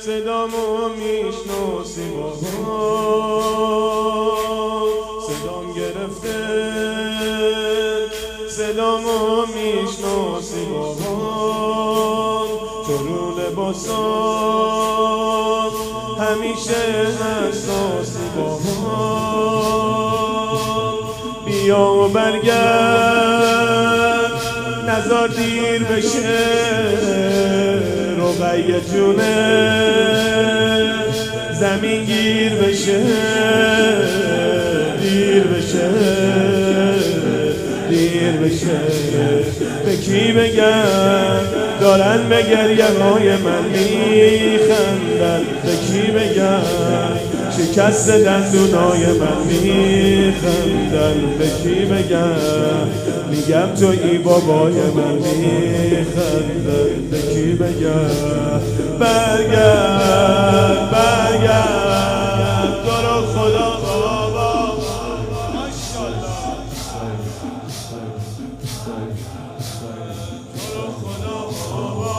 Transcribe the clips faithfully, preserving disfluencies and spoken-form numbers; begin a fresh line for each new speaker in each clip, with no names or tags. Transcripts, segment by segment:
صدامو میشناسی بابا، صدام گرفته صدامو میشناسی بابا، تو رو لباسام همیشه حساسی بابا، بیا و برگرد نزار دیر بشه، رقیه جونه زمین گیر بشه، دیر بشه دیر بشه. به کی بگم دارن به گریه های من میخندن، به کی بگم شکست دندونای من میخندن، به کی بگم میگم تو ای بابای من میخندن، به کی بگم برگرد برگرد تو رو خدا بابا. ماشاءالله تو رو خدا بابا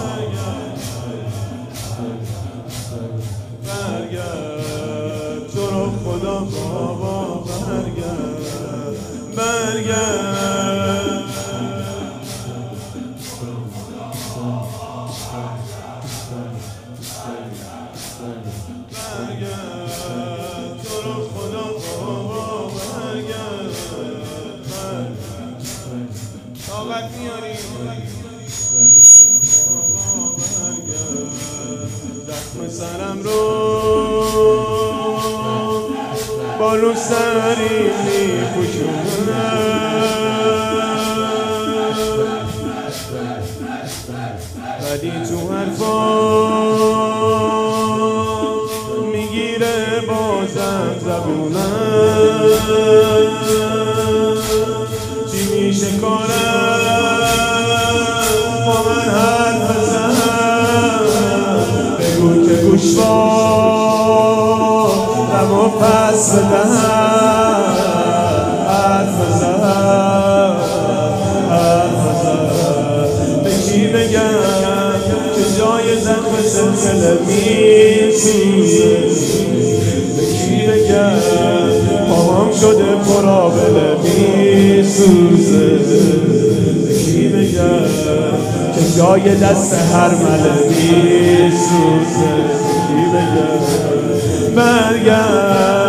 برگرد، تو رو خدا بابا برگرد برگرد. برگرد تو رو خدا بابا برگرد، طاقت میاری بابا برگرد. زخم سرم رو با رو سری میپوشونم، ولی تو حرفام میگیره بازم زبونم، چی میشه کارم با من حرف بزن، بگو که گوش دارم و پس بدم، حرف بزن حرف بزن. به کی بگم که جای زخم سلسله میسوزه، به کی بگم پاهم شده پرآبله میسوزه، به کی بگم که جای دست هر مله میسوزه، به کی بگم برگرد